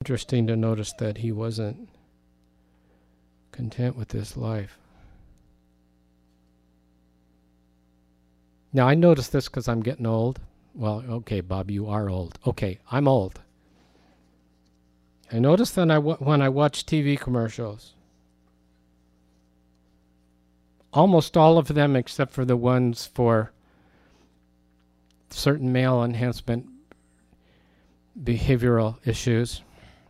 Interesting to notice that he wasn't content with this life. Now, I noticed this because I'm getting old. Well, okay, Bob, you are old. Okay, I'm old. I noticed that when I watch TV commercials, almost all of them, except for the ones for certain male enhancement behavioral issues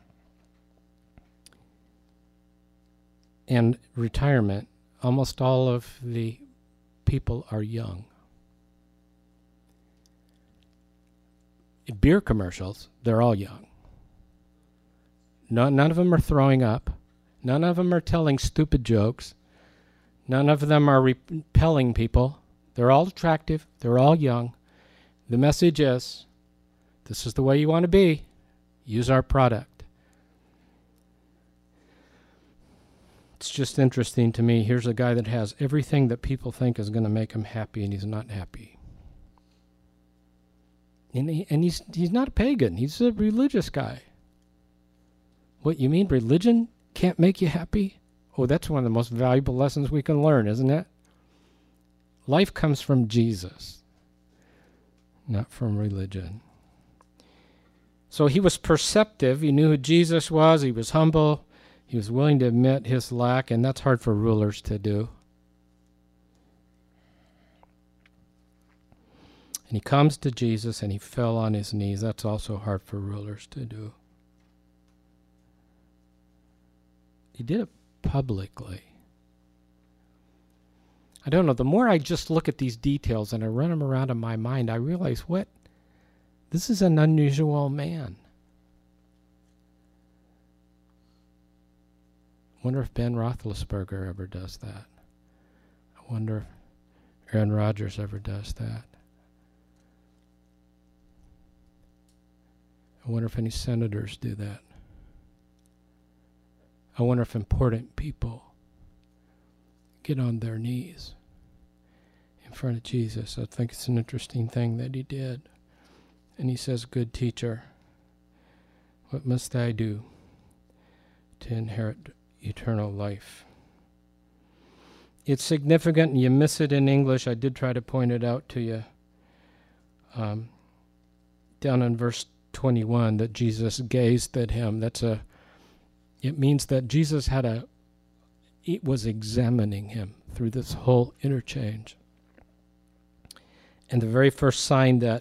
and retirement, almost all of the people are young. Beer commercials, they're all young. None of them are throwing up. None of them are telling stupid jokes. None of them are repelling people. They're all attractive. They're all young. The message is, this is the way you want to be. Use our product. It's just interesting to me. Here's a guy that has everything that people think is going to make him happy, and he's not happy. And he's not a pagan. He's a religious guy. What, you mean religion can't make you happy? Oh, that's one of the most valuable lessons we can learn, isn't it? Life comes from Jesus, not from religion. So he was perceptive. He knew who Jesus was. He was humble. He was willing to admit his lack, and that's hard for rulers to do. And he comes to Jesus and he fell on his knees. That's also hard for rulers to do. He did it publicly. I don't know, the more I just look at these details and I run them around in my mind, I realize, this is an unusual man. I wonder if Ben Roethlisberger ever does that. I wonder if Aaron Rodgers ever does that. I wonder if any senators do that. I wonder if important people get on their knees in front of Jesus. I think it's an interesting thing that he did. And he says, "Good teacher, what must I do to inherit eternal life?" It's significant, and you miss it in English. I did try to point it out to you. Down in verse 21, that Jesus gazed at him. It means that Jesus it was examining him through this whole interchange. And the very first sign I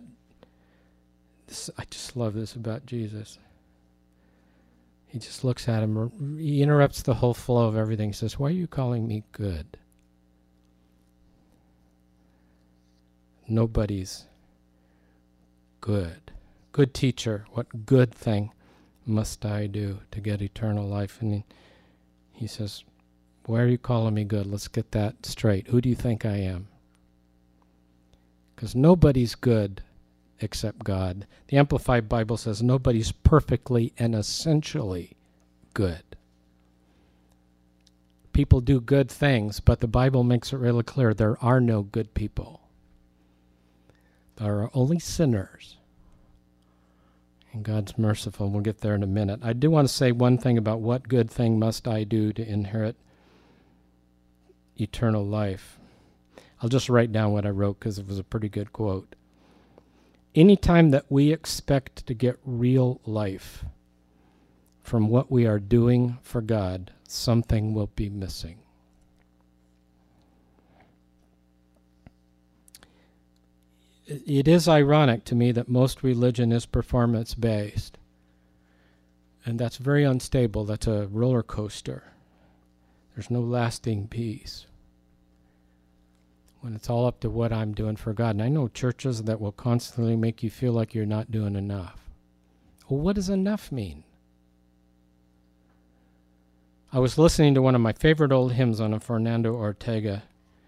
just love this about Jesus. He just looks at him. He interrupts the whole flow of everything. He says, "Why are you calling me good? Nobody's good. Good teacher, what good thing must I do to get eternal life?" And he says, "Why are you calling me good? Let's get that straight. Who do you think I am?" Because nobody's good except God. The Amplified Bible says nobody's perfectly and essentially good. People do good things, but the Bible makes it really clear there are no good people. There are only sinners. And God's merciful. We'll get there in a minute. I do want to say one thing about what good thing must I do to inherit eternal life. I'll just write down what I wrote because it was a pretty good quote. Anytime that we expect to get real life from what we are doing for God, something will be missing. It is ironic to me that most religion is performance-based. And that's very unstable. That's a roller coaster. There's no lasting peace when it's all up to what I'm doing for God. And I know churches that will constantly make you feel like you're not doing enough. Well, what does enough mean? I was listening to one of my favorite old hymns on a Fernando Ortega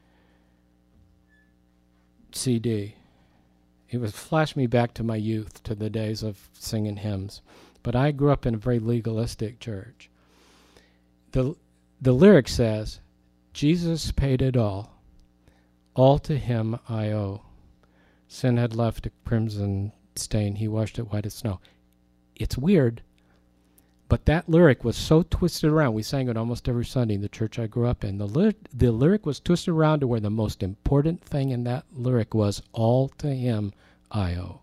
CD. It was flashed me back to my youth, to the days of singing hymns. But I grew up in a very legalistic church. The lyric says, "Jesus paid it all to him I owe. Sin had left a crimson stain, he washed it white as snow." It's weird, But that lyric was so twisted around. We sang it almost every Sunday in the church I grew up in. The lyric was twisted around to where the most important thing in that lyric was, all to him I owe.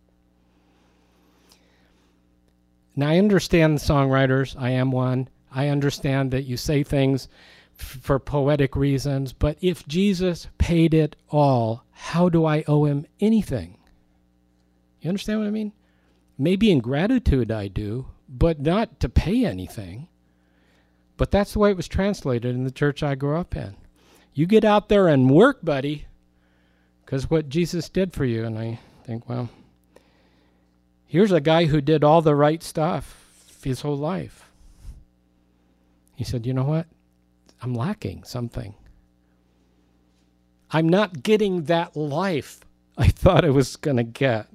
Now, I understand the songwriters. I am one. I understand that you say things for poetic reasons. But if Jesus paid it all, how do I owe him anything? You understand what I mean? Maybe in gratitude I do, but not to pay anything. But that's the way it was translated in the church I grew up in. You get out there and work, buddy, because what Jesus did for you. And I think, well, here's a guy who did all the right stuff his whole life. He said, you know what? I'm lacking something. I'm not getting that life I thought I was going to get.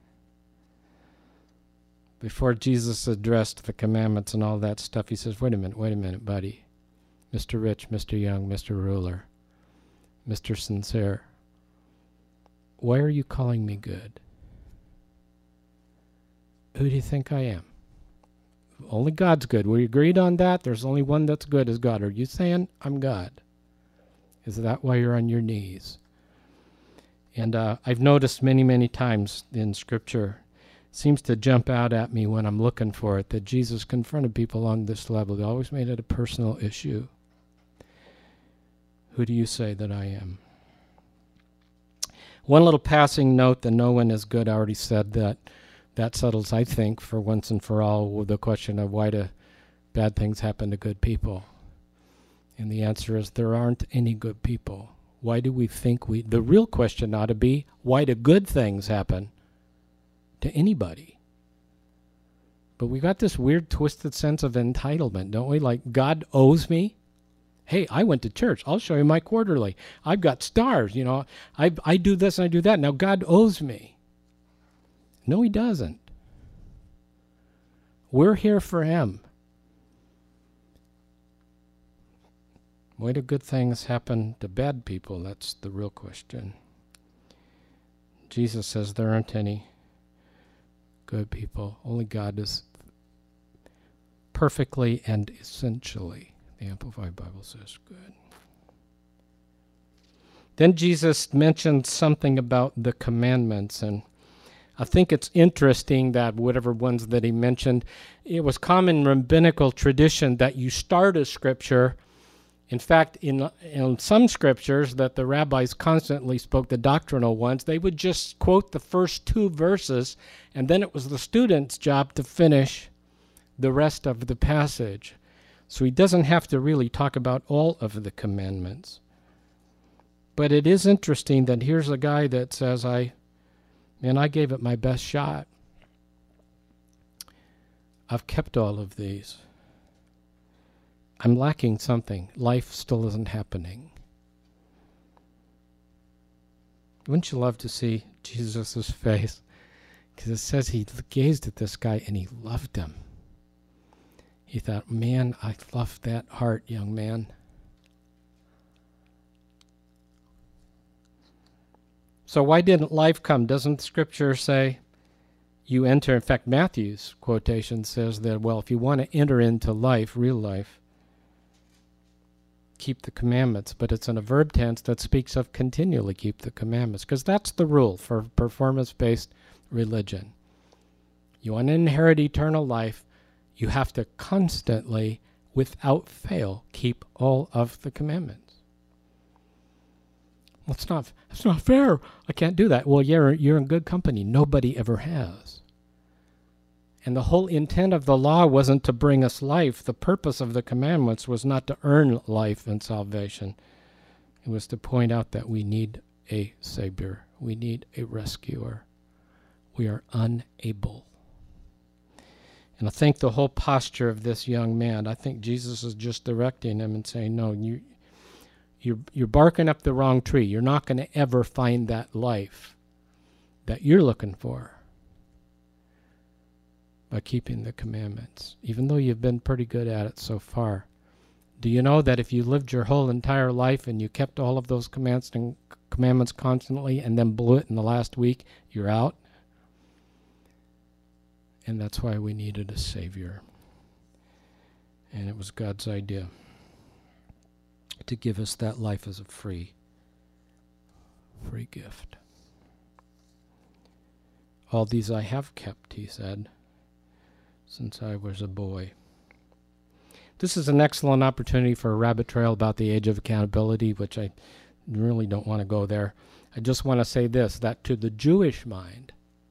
Before Jesus addressed the commandments and all that stuff, he says, wait a minute, buddy. Mr. Rich, Mr. Young, Mr. Ruler, Mr. Sincere, why are you calling me good? Who do you think I am? Only God's good. We agreed on that. There's only one that's good is God. Are you saying I'm God? Is that why you're on your knees? And I've noticed many, many times in Scripture, seems to jump out at me when I'm looking for it, that Jesus confronted people on this level. He always made it a personal issue. Who do you say that I am? One little passing note that no one is good. I already said that. That settles, I think, for once and for all, the question of why do bad things happen to good people? And the answer is there aren't any good people. Why do we think the real question ought to be, why do good things happen to anybody? But we got this weird twisted sense of entitlement, don't we? Like, God owes me. Hey, I went to church. I'll show you my quarterly. I've got stars, you know. I do this and I do that. Now God owes me. No, he doesn't. We're here for him. Why do good things happen to bad people? That's the real question. Jesus says there aren't any good people. Only God is perfectly and essentially, the Amplified Bible says, good. Then Jesus mentioned something about the commandments, and I think it's interesting that whatever ones that he mentioned, it was common rabbinical tradition that you start a scripture. In fact, in some scriptures that the rabbis constantly spoke, the doctrinal ones, they would just quote the first two verses, and then it was the student's job to finish the rest of the passage. So he doesn't have to really talk about all of the commandments. But it is interesting that here's a guy that says, I gave it my best shot. I've kept all of these. I'm lacking something. Life still isn't happening. Wouldn't you love to see Jesus' face? Because it says he gazed at this guy and he loved him. He thought, man, I love that heart, young man. So why didn't life come? Doesn't Scripture say you enter? In fact, Matthew's quotation says that, well, if you want to enter into life, real life, keep the commandments. But it's in a verb tense that speaks of continually keep the commandments, because that's the rule for performance-based religion. You want to inherit eternal life, you have to constantly, without fail, keep all of the commandments. Well, it's not fair. I can't do that. Well, you're in good company. Nobody ever has. And the whole intent of the law wasn't to bring us life. The purpose of the commandments was not to earn life and salvation. It was to point out that we need a Savior. We need a rescuer. We are unable. And I think the whole posture of this young man, I think Jesus is just directing him and saying, no, you're barking up the wrong tree. You're not going to ever find that life that you're looking for by keeping the commandments, even though you've been pretty good at it so far. Do you know that if you lived your whole entire life and you kept all of those commandments constantly and then blew it in the last week, you're out? And that's why we needed a Savior. And it was God's idea to give us that life as a free gift. All these I have kept, he said, since I was a boy. This is an excellent opportunity for a rabbit trail about the age of accountability, which I really don't want to go there. I just want to say this, that to the Jewish mind,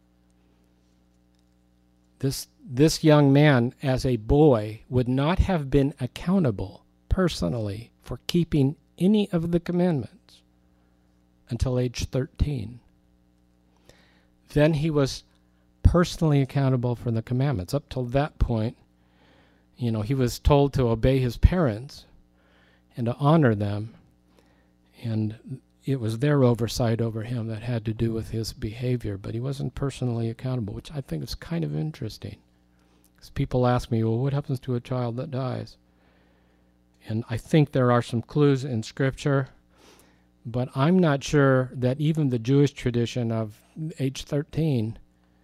this young man as a boy would not have been accountable personally for keeping any of the commandments until age 13. Then he was personally accountable for the commandments. Up till that point, he was told to obey his parents and to honor them, and it was their oversight over him that had to do with his behavior, but he wasn't personally accountable, which I think is kind of interesting. Because people ask me, well, what happens to a child that dies? And I think there are some clues in Scripture, but I'm not sure that even the Jewish tradition of age 13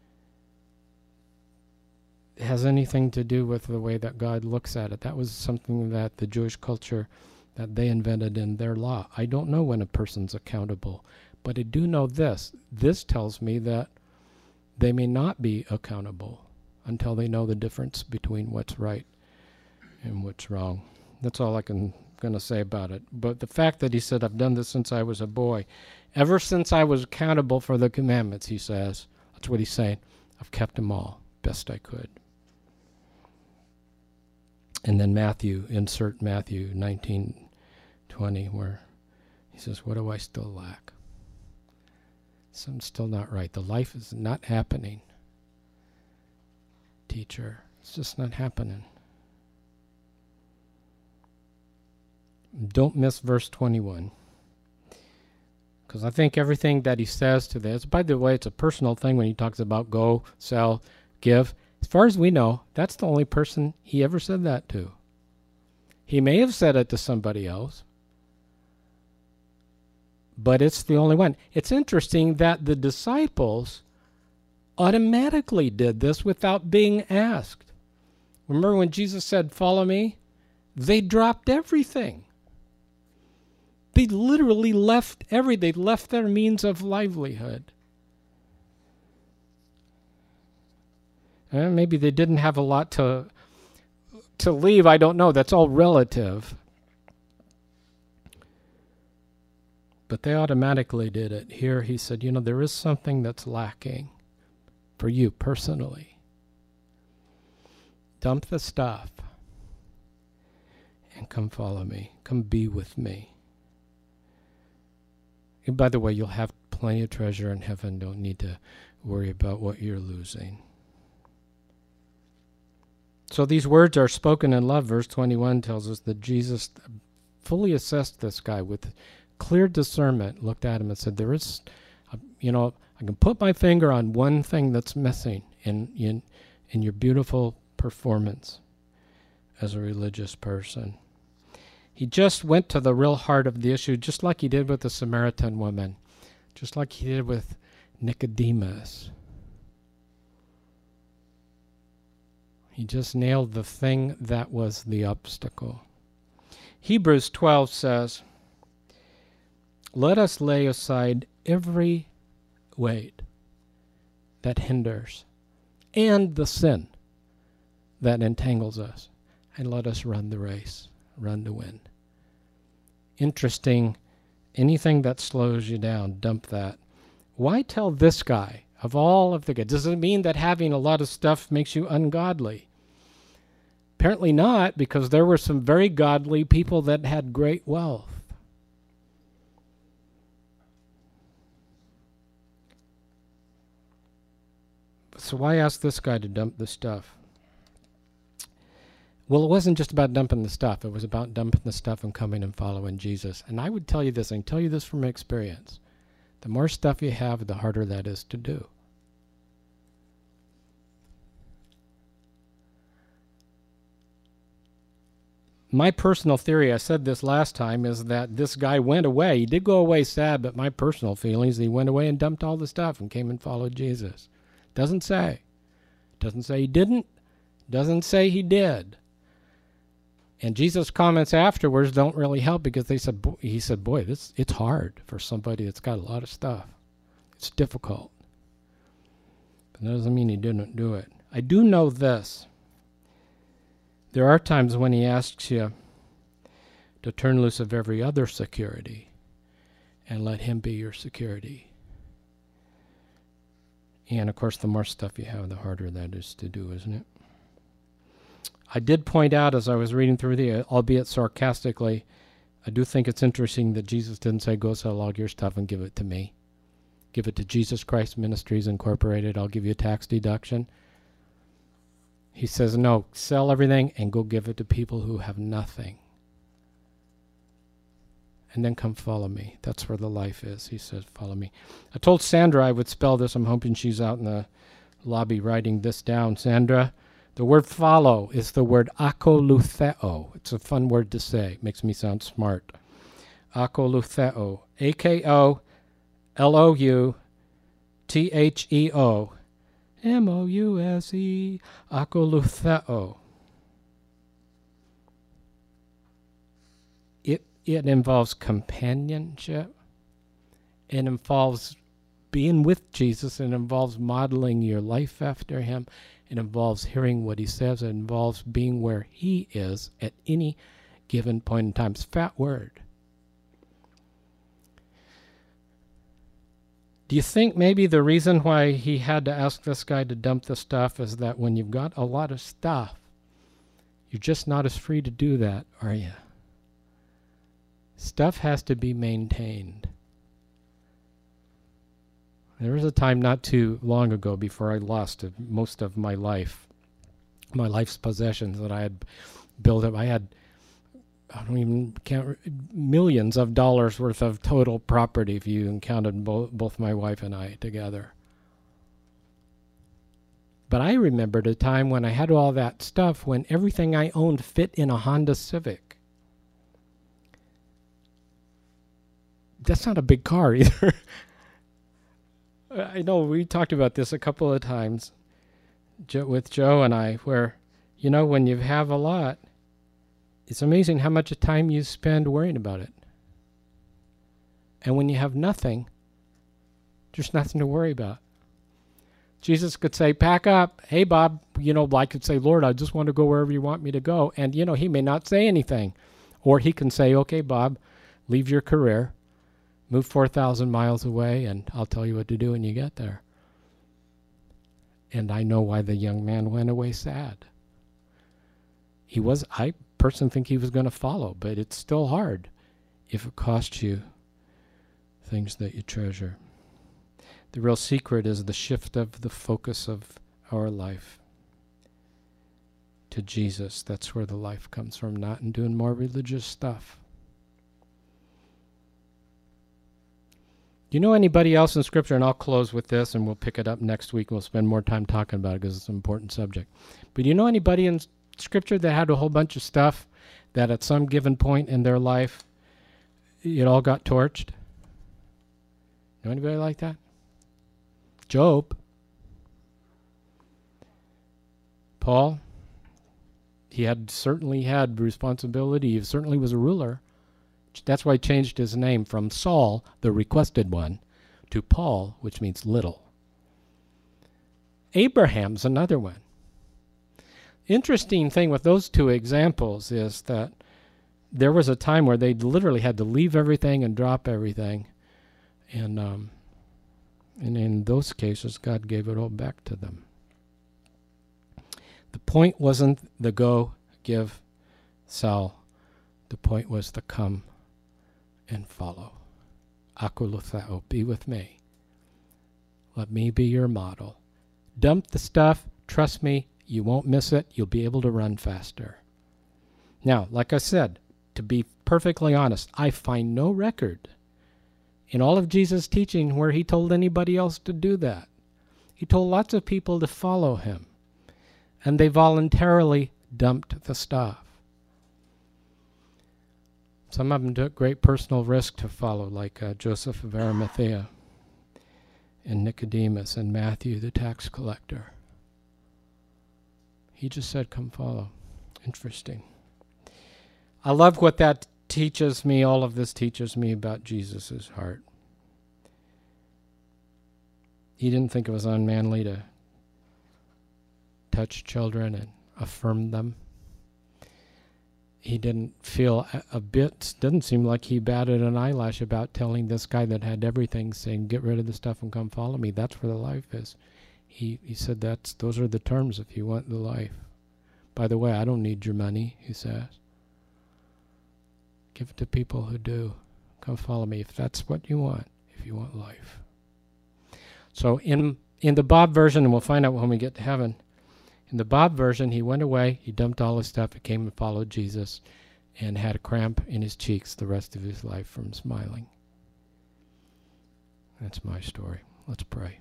has anything to do with the way that God looks at it. That was something that the Jewish culture, that they invented in their law. I don't know when a person's accountable, but I do know this. This tells me that they may not be accountable until they know the difference between what's right and what's wrong. That's all I'm going to say about it. But the fact that he said, I've done this since I was a boy, ever since I was accountable for the commandments, he says, that's what he's saying, I've kept them all best I could. And then insert Matthew 19:20, where he says, what do I still lack? Something's still not right. The life is not happening, teacher. It's just not happening. Don't miss verse 21. Because I think everything that he says to this, by the way, it's a personal thing when he talks about go, sell, give. As far as we know, that's the only person he ever said that to. He may have said it to somebody else, but it's the only one. It's interesting that the disciples automatically did this without being asked. Remember when Jesus said, follow me? They dropped everything. They literally left they left their means of livelihood. And maybe they didn't have a lot to leave. I don't know. That's all relative. But they automatically did it. Here he said, there is something that's lacking for you personally. Dump the stuff and come follow me. Come be with me. And by the way, you'll have plenty of treasure in heaven. Don't need to worry about what you're losing. So these words are spoken in love. Verse 21 tells us that Jesus fully assessed this guy with clear discernment, looked at him and said, there is, I can put my finger on one thing that's missing in your beautiful performance as a religious person. He just went to the real heart of the issue, just like he did with the Samaritan woman, just like he did with Nicodemus. He just nailed the thing that was the obstacle. Hebrews 12 says, let us lay aside every weight that hinders and the sin that entangles us, and let us run the race, run to win. Interesting, anything that slows you down, dump that. Why tell this guy of all of the good? Does it mean that having a lot of stuff makes you ungodly? Apparently not, because there were some very godly people that had great wealth. So why ask this guy to dump the stuff? Well, it wasn't just about dumping the stuff. It was about dumping the stuff and coming and following Jesus. And I would tell you this, I can tell you this from experience. The more stuff you have, the harder that is to do. My personal theory, I said this last time, is that this guy went away. He did go away sad, but my personal feelings, he went away and dumped all the stuff and came and followed Jesus. Doesn't say. Doesn't say he didn't. Doesn't say he did. And Jesus' comments afterwards don't really help because he said, boy, it's hard for somebody that's got a lot of stuff. It's difficult. But that doesn't mean he didn't do it. I do know this. There are times when he asks you to turn loose of every other security and let him be your security. And of course, the more stuff you have, the harder that is to do, isn't it? I did point out as I was reading through albeit sarcastically, I do think it's interesting that Jesus didn't say, go sell all your stuff and give it to me. Give it to Jesus Christ Ministries Incorporated. I'll give you a tax deduction. He says, no, sell everything and go give it to people who have nothing. And then come follow me. That's where the life is. He says, follow me. I told Sandra I would spell this. I'm hoping she's out in the lobby writing this down. Sandra, the word follow is the word akolutheo. It's a fun word to say. It makes me sound smart. Akolutheo. A-K-O-L-O-U-T-H-E-O. M-O-U-S-E. Akolutheo. It involves companionship. It involves being with Jesus. It involves modeling your life after him. It involves hearing what he says. It involves being where he is at any given point in time. It's a fat word. Do you think maybe the reason why he had to ask this guy to dump the stuff is that when you've got a lot of stuff, you're just not as free to do that, are you? Stuff has to be maintained. There was a time not too long ago before I lost most of my life's possessions that I had built up. I had, millions of dollars worth of total property if you counted both my wife and I together. But I remembered a time when I had all that stuff when everything I owned fit in a Honda Civic. That's not a big car either. I know we talked about this a couple of times with Joe and I, where, when you have a lot, it's amazing how much time you spend worrying about it. And when you have nothing, there's nothing to worry about. Jesus could say, pack up. Hey, Bob, I could say, Lord, I just want to go wherever you want me to go. And, he may not say anything. Or he can say, okay, Bob, leave your career. Move 4,000 miles away, and I'll tell you what to do when you get there. And I know why the young man went away sad. I personally think he was going to follow, but it's still hard if it costs you things that you treasure. The real secret is the shift of the focus of our life to Jesus. That's where the life comes from, not in doing more religious stuff. Do you know anybody else in Scripture, and I'll close with this and we'll pick it up next week. We'll spend more time talking about it because it's an important subject. But do you know anybody in Scripture that had a whole bunch of stuff that at some given point in their life, it all got torched? Know anybody like that? Job. Paul. He certainly had responsibility. He certainly was a ruler. That's why he changed his name from Saul, the requested one, to Paul, which means little. Abraham's another one. Interesting thing with those two examples is that there was a time where they literally had to leave everything and drop everything. And in those cases, God gave it all back to them. The point wasn't the go, give, sell. The point was the come and follow. Akolutheo, be with me. Let me be your model. Dump the stuff. Trust me, you won't miss it. You'll be able to run faster. Now, like I said, to be perfectly honest, I find no record in all of Jesus' teaching where he told anybody else to do that. He told lots of people to follow him, and they voluntarily dumped the stuff. Some of them took great personal risk to follow, like Joseph of Arimathea and Nicodemus and Matthew, the tax collector. He just said, come follow. Interesting. I love what that teaches me, all of this teaches me about Jesus' heart. He didn't think it was unmanly to touch children and affirm them. He didn't feel a bit, didn't seem like he batted an eyelash about telling this guy that had everything, saying, get rid of the stuff and come follow me. That's where the life is. He said those are the terms if you want the life. By the way, I don't need your money, he says. Give it to people who do. Come follow me if that's what you want, if you want life. So in the Bob version, and we'll find out when we get to heaven, in the Bob version, he went away, he dumped all his stuff, he came and followed Jesus, and had a cramp in his cheeks the rest of his life from smiling. That's my story. Let's pray.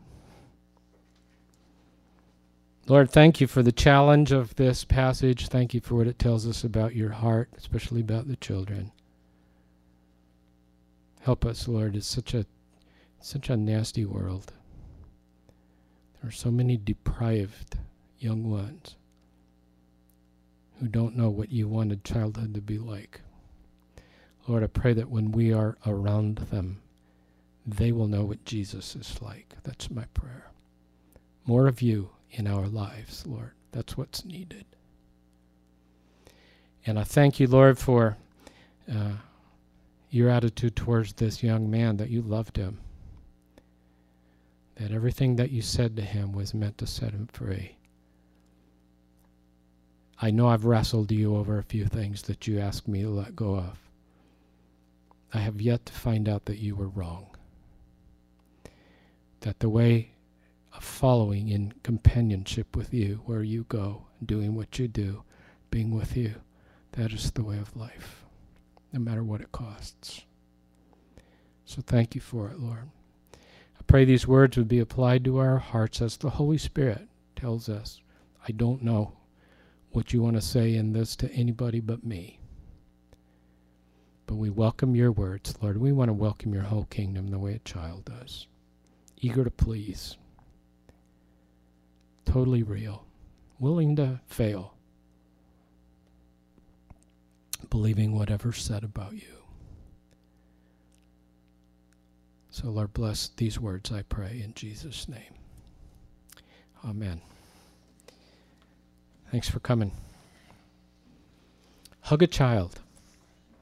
Lord, thank you for the challenge of this passage. Thank you for what it tells us about your heart, especially about the children. Help us, Lord. It's such a nasty world. There are so many deprived young ones who don't know what you wanted childhood to be like. Lord, I pray that when we are around them, they will know what Jesus is like. That's my prayer. More of you in our lives, Lord. That's what's needed. And I thank you, Lord, for your attitude towards this young man, that you loved him, that everything that you said to him was meant to set him free. I know I've wrestled you over a few things that you asked me to let go of. I have yet to find out that you were wrong. That the way of following in companionship with you, where you go, doing what you do, being with you, that is the way of life, no matter what it costs. So thank you for it, Lord. I pray these words would be applied to our hearts as the Holy Spirit tells us. I don't know what you want to say in this to anybody but me. But we welcome your words, Lord. We want to welcome your whole kingdom the way a child does. Eager to please. Totally real. Willing to fail. Believing whatever's said about you. So, Lord, bless these words, I pray, in Jesus' name. Amen. Thanks for coming. Hug a child.